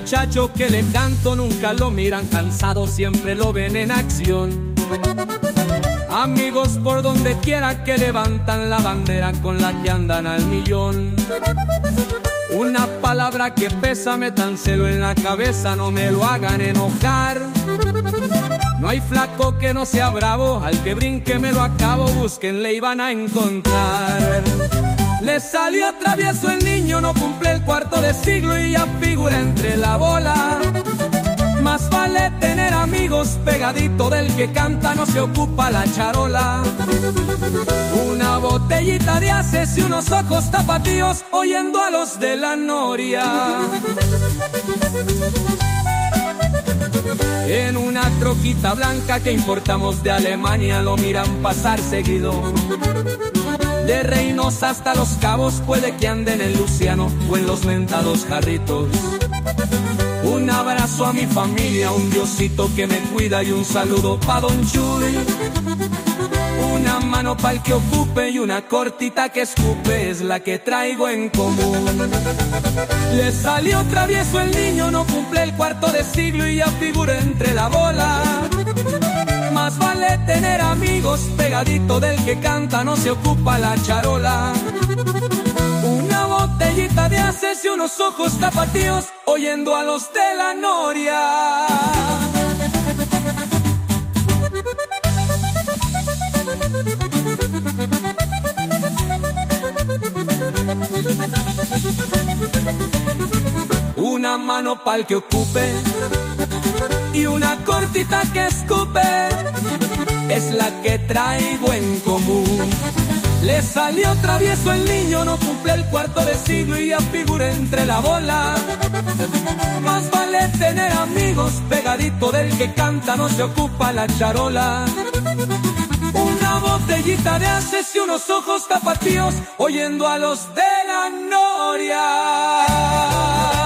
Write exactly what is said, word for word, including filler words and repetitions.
muchacho que le canto nunca lo miran cansado, siempre lo ven en acción. Amigos por donde quiera que levantan la bandera con la que andan al millón. Una palabra que pesa, métanselo en la cabeza, no me lo hagan enojar. No hay flaco que no sea bravo, al que brinque me lo acabo, búsquenle y van a encontrar. Le salió travieso el niño, no cumple el cuarto de siglo y ya figura entre la bola. Más vale tener amigos, pegadito del que canta no se ocupa la charola. Una botellita de haces y unos ojos tapatíos oyendo a los de la noria. En una troquita blanca que importamos de Alemania lo miran pasar seguido. De Reynosa hasta Los Cabos puede que anden en Luciano o en los mentados Jarritos. Un abrazo a mi familia, un diosito que me cuida y un saludo pa' Don Chuy. Una mano pa'l que ocupe y una cortita que escupe es la que traigo en común. Le salió travieso el niño, no cumple el cuarto de siglo y ya figura entre la bola. Más vale tener amigos, pegadito del que canta no se ocupa la charola. Una botellita de haces y unos ojos tapatíos oyendo a los de la noria. Una mano pa'l que ocupe y una cortita que escupe es la que traigo en común. Le salió travieso el niño, no cumple el cuarto de siglo y ya figura entre la bola. Más vale tener amigos, pegadito del que canta no se ocupa la charola. Una botellita de haces y unos ojos tapatíos oyendo a los de la noria.